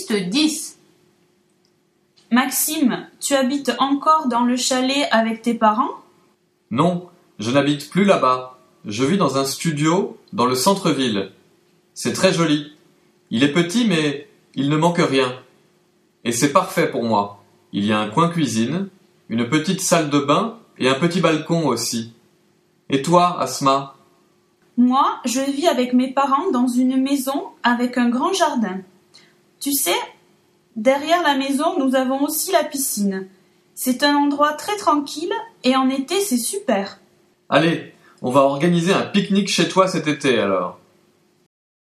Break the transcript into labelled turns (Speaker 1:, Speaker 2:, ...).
Speaker 1: Piste 10. Maxime, tu habites encore dans le chalet avec tes parents?
Speaker 2: Non, je n'habite plus là-bas. Je vis dans un studio dans le centre-ville. C'est très joli. Il est petit, mais il ne manque rien. Et c'est parfait pour moi. Il y a un coin cuisine, une petite salle de bain et un petit balcon aussi. Et toi, Asma?
Speaker 1: Moi, je vis avec mes parents dans une maison avec un grand jardin. Tu sais, derrière la maison, nous avons aussi la piscine. C'est un endroit très tranquille et en été, c'est super.
Speaker 2: Allez, on va organiser un pique-nique chez toi cet été alors.